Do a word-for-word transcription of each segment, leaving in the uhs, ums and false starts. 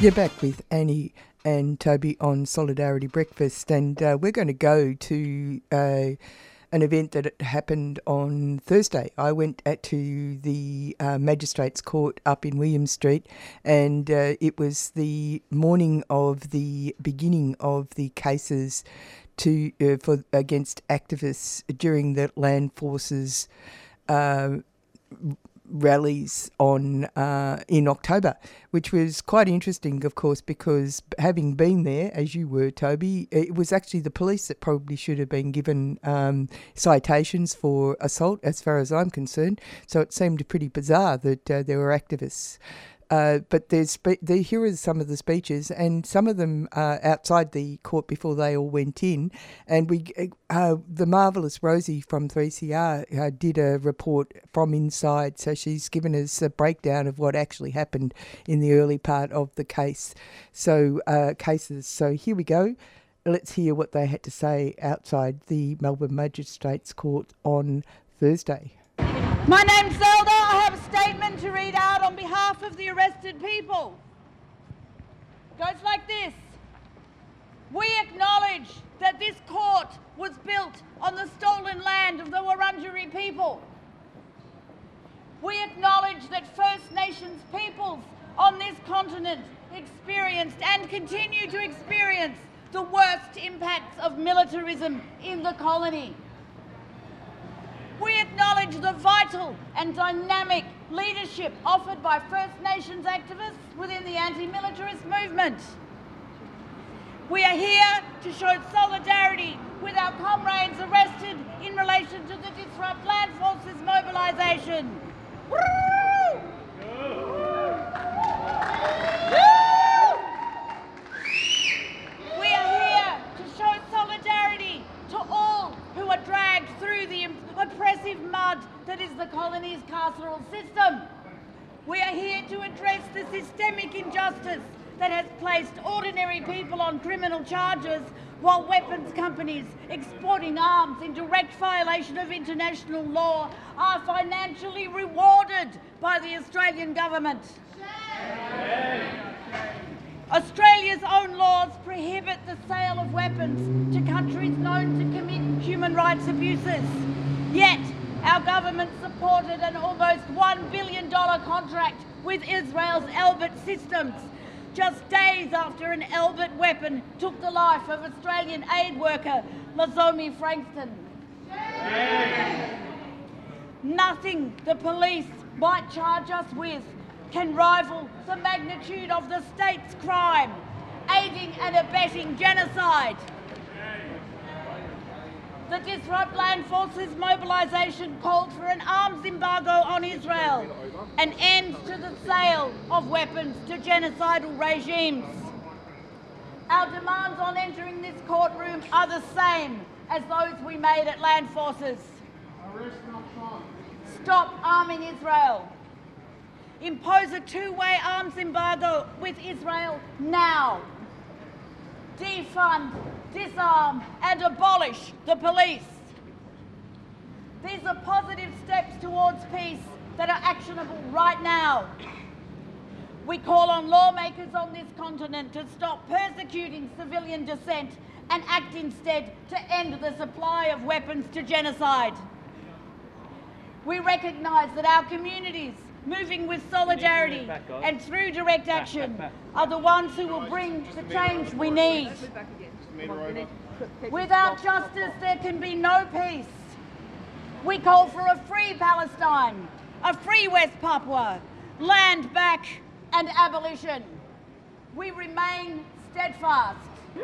You're back with Annie and Toby on Solidarity Breakfast, and uh, we're going to go to uh, an event that happened on Thursday. I went at, to the uh, Magistrates Court up in William Street, and uh, it was the morning of the beginning of the cases to uh, for against activists during the Land Forces uh, rallies on uh, in October, which was quite interesting, of course, because having been there, as you were, Toby, it was actually the police that probably should have been given um, citations for assault, as far as I'm concerned. So it seemed pretty bizarre that uh, there were activists. Uh, but there's spe- the, here are some of the speeches, and some of them uh, outside the court before they all went in. And we, uh, the marvellous Rosie from three C R uh, did a report from inside, so she's given us a breakdown of what actually happened in the early part of the case. So uh, cases. So here we go. Let's hear what they had to say outside the Melbourne Magistrates Court on Thursday. My name's Zelda. I have a statement to read out on behalf of the arrested people. It goes like this. We acknowledge that this court was built on the stolen land of the Wurundjeri people. We acknowledge that First Nations peoples on this continent experienced and continue to experience the worst impacts of militarism in the colony. We acknowledge the vital and dynamic leadership offered by First Nations activists within the anti-militarist movement. We are here to show solidarity with our comrades arrested in relation to the Disrupt Land Forces mobilisation. Woo! We are here to show solidarity to all who are dragged through the oppressive mud that is the colony's carceral system. We are here to address the systemic injustice that has placed ordinary people on criminal charges while weapons companies exporting arms in direct violation of international law are financially rewarded by the Australian government. Australia's own laws prohibit the sale of weapons to countries known to commit human rights abuses. Yet, our government supported an almost one billion dollars contract with Israel's Elbit Systems, just days after an Elbit weapon took the life of Australian aid worker Lazomi Frankston. Nothing the police might charge us with can rival the magnitude of the state's crime, aiding and abetting genocide. The Disrupt Land Forces mobilisation called for an arms embargo on Israel, an end to the sale of weapons to genocidal regimes. Our demands on entering this courtroom are the same as those we made at Land Forces. Stop arming Israel. Impose a two-way arms embargo with Israel now. Defund, disarm and abolish the police. These are positive steps towards peace that are actionable right now. We call on lawmakers on this continent to stop persecuting civilian dissent and act instead to end the supply of weapons to genocide. We recognise that our communities, moving with solidarity and through direct action, are the ones who will bring the change we need. Without justice, there can be no peace. We call for a free Palestine, a free West Papua, land back and abolition. We remain steadfast.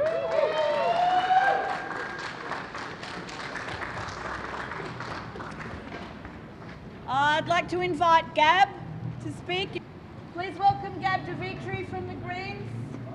I'd like to invite Gab to speak. Please welcome Gab Davitri from the Greens,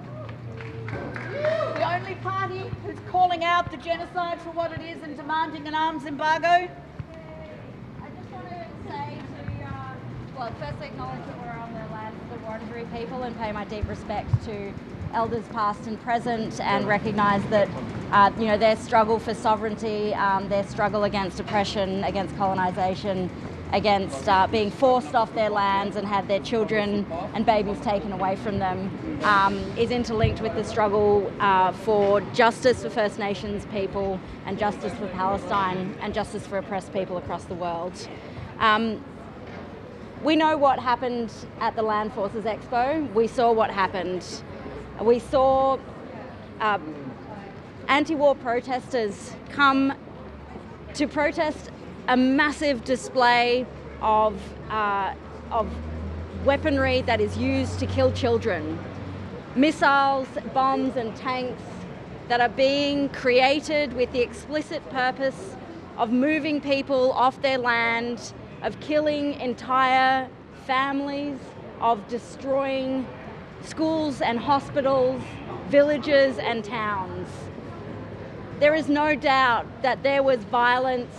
the only party who's calling out the genocide for what it is and demanding an arms embargo. I just want to say to, uh, well, firstly acknowledge that we're on the land of the Wurundjeri people and pay my deep respect to elders past and present, and recognise that uh, you know, their struggle for sovereignty, um, their struggle against oppression, against colonisation, against uh, being forced off their lands and had their children and babies taken away from them, um, is interlinked with the struggle uh, for justice for First Nations people and justice for Palestine and justice for oppressed people across the world. Um, we know what happened at the Land Forces Expo. We saw what happened. We saw uh, anti-war protesters come to protest a massive display of, uh, of weaponry that is used to kill children. Missiles, bombs and tanks that are being created with the explicit purpose of moving people off their land, of killing entire families, of destroying schools and hospitals, villages and towns. There is no doubt that there was violence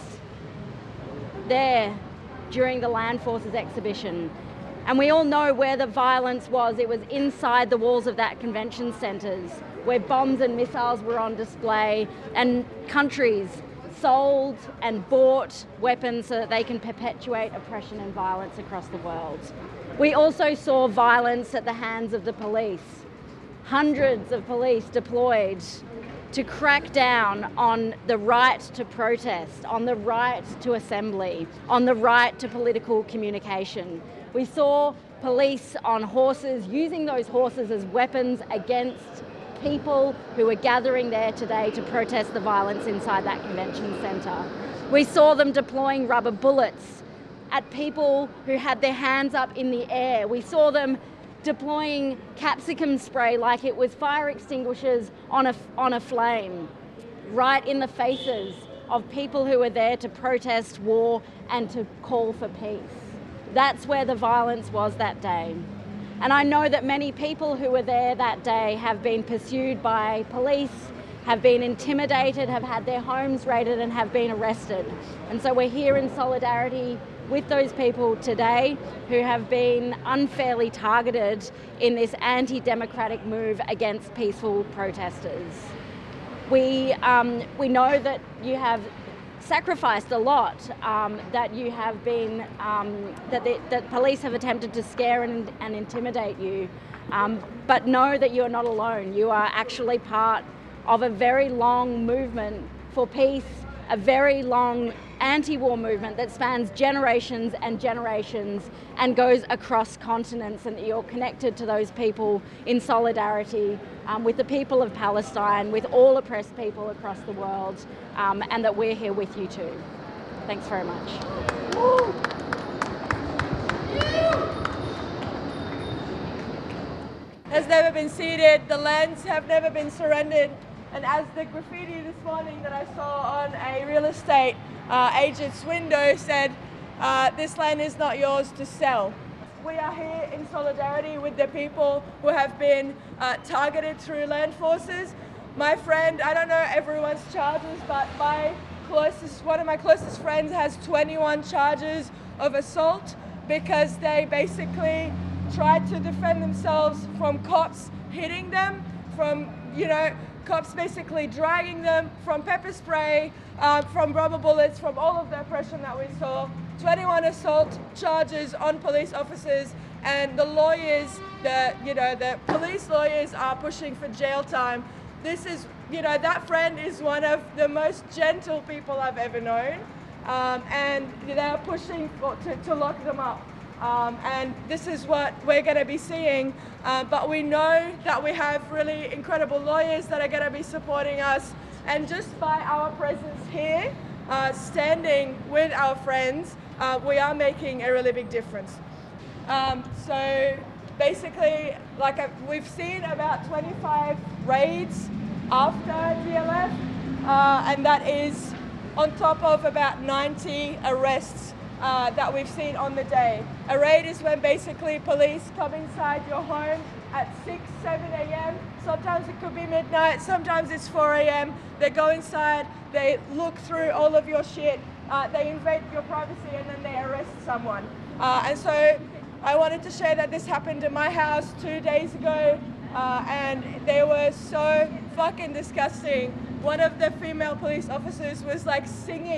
there during the Land Forces exhibition. And we all know where the violence was. It was inside the walls of that convention centres, where bombs and missiles were on display, and countries sold and bought weapons so that they can perpetuate oppression and violence across the world. We also saw violence at the hands of the police. Hundreds of police deployed to crack down on the right to protest, on the right to assembly, on the right to political communication. We saw police on horses using those horses as weapons against people who were gathering there today to protest the violence inside that convention centre. We saw them deploying rubber bullets at people who had their hands up in the air. We saw them deploying capsicum spray like it was fire extinguishers on a, on a flame, right in the faces of people who were there to protest war and to call for peace. That's where the violence was that day. And I know that many people who were there that day have been pursued by police, have been intimidated, have had their homes raided and have been arrested. And so we're here in solidarity with those people today who have been unfairly targeted in this anti-democratic move against peaceful protesters. We, um, we know that you have sacrificed a lot, um, that you have been, um, that, the, that police have attempted to scare and, and intimidate you, um, but know that you are not alone. You are actually part of a very long movement for peace, a very long anti-war movement that spans generations and generations and goes across continents, and that you're connected to those people in solidarity um, with the people of Palestine, with all oppressed people across the world, um, and that we're here with you too. Thanks very much. Has never been ceded, the lands have never been surrendered. And as the graffiti this morning that I saw on a real estate uh, agent's window said, uh, this land is not yours to sell. We are here in solidarity with the people who have been uh, targeted through land forces. My friend, I don't know everyone's charges, but my closest, one of my closest friends has twenty-one charges of assault because they basically tried to defend themselves from cops hitting them, from, you know, cops basically dragging them, from pepper spray, uh, from rubber bullets, from all of the oppression that we saw. twenty-one assault charges on police officers, and the lawyers, the, you know, the police lawyers are pushing for jail time. This is, you know, that friend is one of the most gentle people I've ever known, um, and they're pushing for, to, to lock them up. Um, and this is what we're going to be seeing, uh, but we know that we have really incredible lawyers that are going to be supporting us, and just by our presence here, uh, standing with our friends, uh, we are making a really big difference. Um, so basically, like a, we've seen about twenty-five raids after D L F, uh, and that is on top of about ninety arrests Uh, that we've seen on the day. A raid is when basically police come inside your home at six, seven a m Sometimes it could be midnight, sometimes it's four a m They go inside, they look through all of your shit, uh, they invade your privacy, and then they arrest someone. Uh, and so I wanted to share that this happened in my house two days ago, uh, and they were so fucking disgusting. One of the female police officers was like singing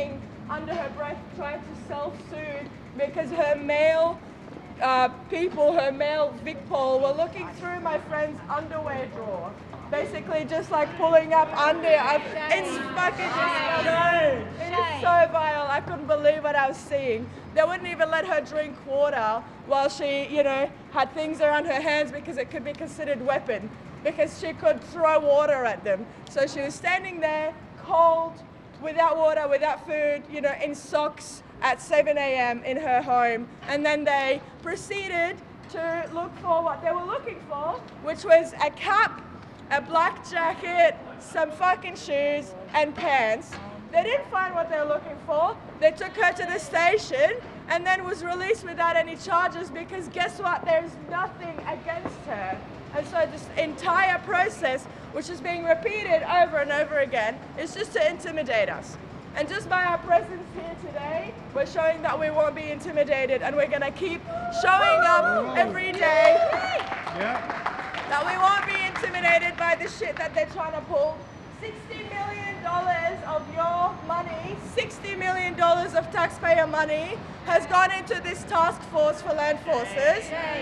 under her breath, tried to self-soothe because her male uh, people, her male Vic Paul, were looking through my friend's underwear drawer. Basically just like pulling up under. I, it's fucking disgusting. It is so vile. I couldn't believe what I was seeing. They wouldn't even let her drink water while she, you know, had things around her hands because it could be considered weapon, because she could throw water at them. So she was standing there, cold, without water, without food, you know, in socks at seven a m in her home. And then they proceeded to look for what they were looking for, which was a cap, a black jacket, some fucking shoes, and pants. They didn't find what they were looking for. They took her to the station and then was released without any charges because guess what? There's nothing against her. And so this entire process, which is being repeated over and over again, is just to intimidate us. And just by our presence here today, we're showing that we won't be intimidated, and we're gonna keep showing up every day. Yeah. That we won't be intimidated by the shit that they're trying to pull. sixty million dollars of your money, sixty million dollars of taxpayer money has gone into this task force for land forces.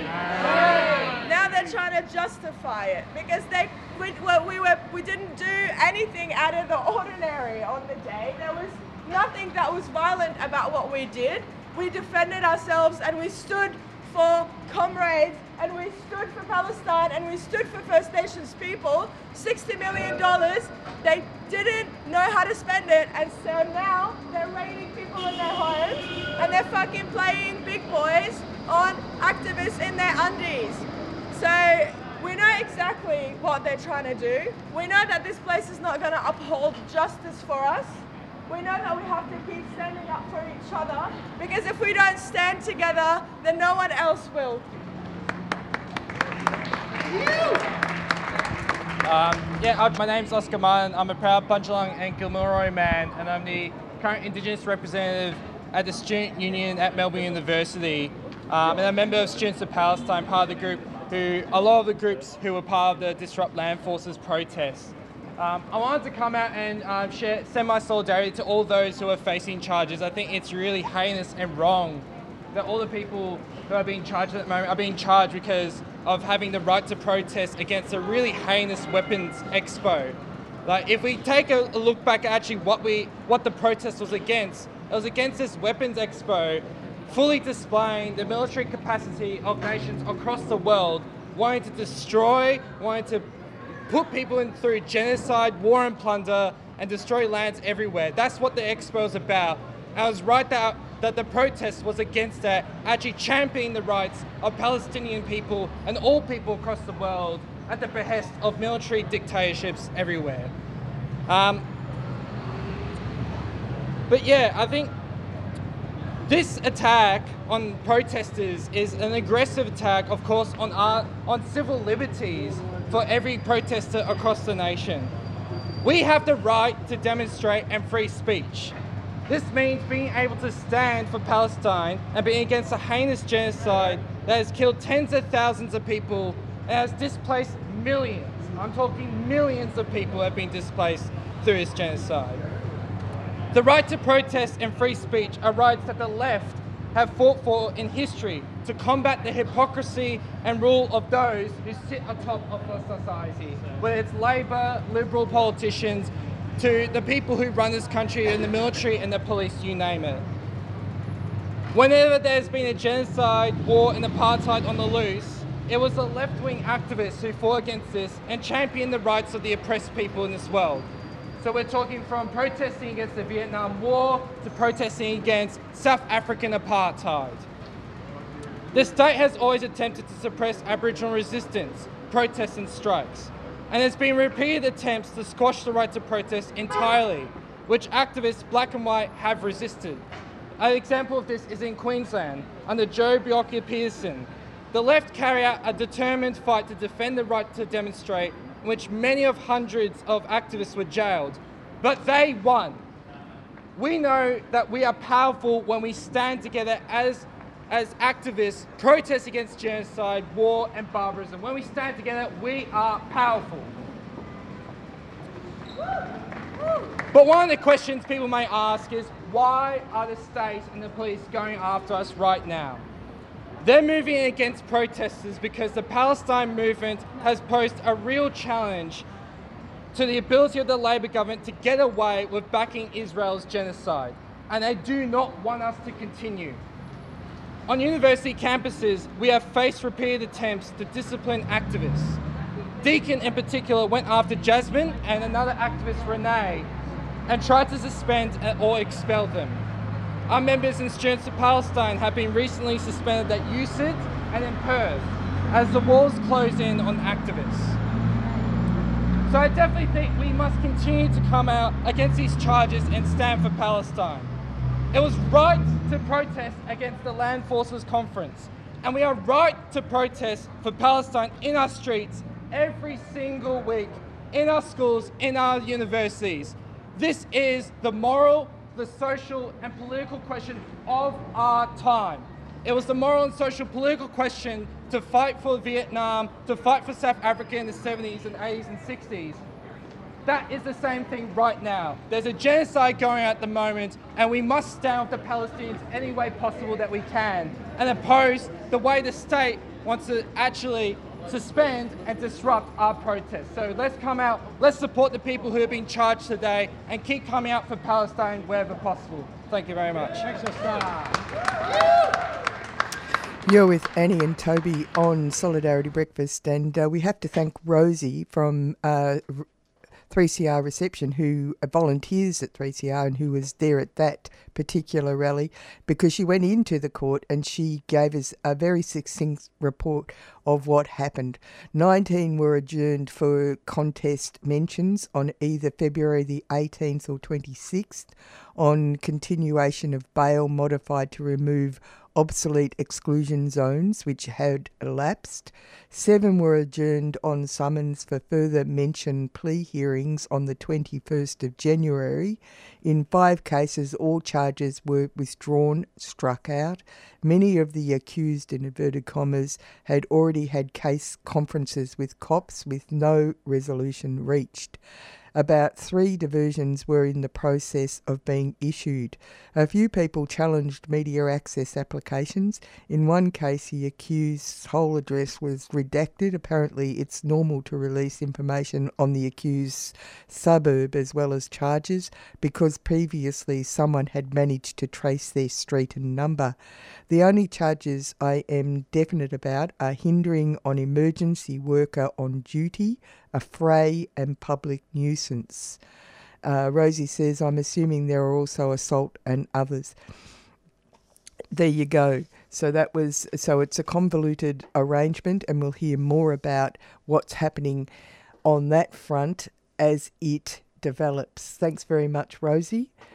Now they're trying to justify it because they, we, well, we, were, we didn't do anything out of the ordinary on the day. There was nothing that was violent about what we did. We defended ourselves and we stood for comrades, and we stood for Palestine, and we stood for First Nations people. sixty million dollars, they didn't know how to spend it, and so now they're raiding people in their homes, and they're fucking playing big boys on activists in their undies. So we know exactly what they're trying to do. We know that this place is not gonna uphold justice for us. We know that we have to keep standing up for each other, because if we don't stand together, then no one else will. Um, yeah, uh, my name's Oscar Martin. I'm a proud Bundjalung and Gilmore man, and I'm the current Indigenous representative at the Student Union at Melbourne University. Um, and I'm a member of Students of Palestine, part of the group who, a lot of the groups who were part of the Disrupt Land Forces protests. Um, I wanted to come out and um, share, send my solidarity to all those who are facing charges. I think it's really heinous and wrong that all the people who are being charged at the moment are being charged because of having the right to protest against a really heinous weapons expo. Like, if we take a, a look back at actually what we, what the protest was against, it was against this weapons expo, fully displaying the military capacity of nations across the world, wanting to destroy, wanting to put people in through genocide, war and plunder, and destroy lands everywhere. That's what the expo is about. And I was right that, that the protest was against that, actually championing the rights of Palestinian people and all people across the world at the behest of military dictatorships everywhere. Um, but yeah, I think this attack on protesters is an aggressive attack, of course, on our, on civil liberties for every protester across the nation. We have the right to demonstrate and free speech. This means being able to stand for Palestine and being against a heinous genocide that has killed tens of thousands of people and has displaced millions. I'm talking millions of people have been displaced through this genocide. The right to protest and free speech are rights that the left have fought for in history to combat the hypocrisy and rule of those who sit atop of the society, whether it's Labor, Liberal politicians, to the people who run this country and the military and the police, you name it. Whenever there's been a genocide, war and apartheid on the loose, it was the left-wing activists who fought against this and championed the rights of the oppressed people in this world. So we're talking from protesting against the Vietnam War to protesting against South African apartheid. The state has always attempted to suppress Aboriginal resistance, protests and strikes. And there's been repeated attempts to squash the right to protest entirely, which activists, black and white, have resisted. An example of this is in Queensland, under Joe Bjelke-Petersen. The left carry out a determined fight to defend the right to demonstrate, in which many of hundreds of activists were jailed, but they won. We know that we are powerful when we stand together as as activists protest against genocide, war and barbarism. When we stand together, we are powerful. But one of the questions people may ask is, why are the state and the police going after us right now? They're moving against protesters because the Palestine movement has posed a real challenge to the ability of the Labor government to get away with backing Israel's genocide, and they do not want us to continue. On university campuses, we have faced repeated attempts to discipline activists. Deakin in particular went after Jasmine and another activist, Renee, and tried to suspend or expel them. Our members and students of Palestine have been recently suspended at U C I D and in Perth as the walls close in on activists. So I definitely think we must continue to come out against these charges and stand for Palestine. It was right to protest against the Land Forces Conference, and we are right to protest for Palestine in our streets every single week, in our schools, in our universities. This is the moral, the social and political question of our time. It was the moral and social political question to fight for Vietnam, to fight for South Africa in the seventies and eighties and sixties. That is the same thing right now. There's a genocide going on at the moment, and we must stand with the Palestinians any way possible that we can and oppose the way the state wants to actually suspend and disrupt our protests. So let's come out, let's support the people who have been charged today and keep coming out for Palestine wherever possible. Thank you very much. You're with Annie and Toby on Solidarity Breakfast, and uh, we have to thank Rosie from uh, three C R Reception, who volunteers at three C R and who was there at that particular rally, because she went into the court and she gave us a very succinct report of what happened. nineteen were adjourned for contest mentions on either February the eighteenth or twenty-sixth on continuation of bail modified to remove obsolete exclusion zones which had elapsed. Seven were adjourned on summons for further mention plea hearings on the twenty-first of January. In five cases, all charges were withdrawn, struck out. Many of the accused, in inverted commas, had already had case conferences with cops with no resolution reached. About three diversions were in the process of being issued. A few people challenged media access applications. In one case, the accused's whole address was redacted. Apparently, it's normal to release information on the accused's suburb as well as charges, because previously someone had managed to trace their street and number. The only charges I am definite about are hindering on emergency worker on duty, affray and public nuisance. Uh, Rosie says, I'm assuming there are also assault and others. There you go. So that was, so it's a convoluted arrangement, and we'll hear more about what's happening on that front as it develops. Thanks very much, Rosie.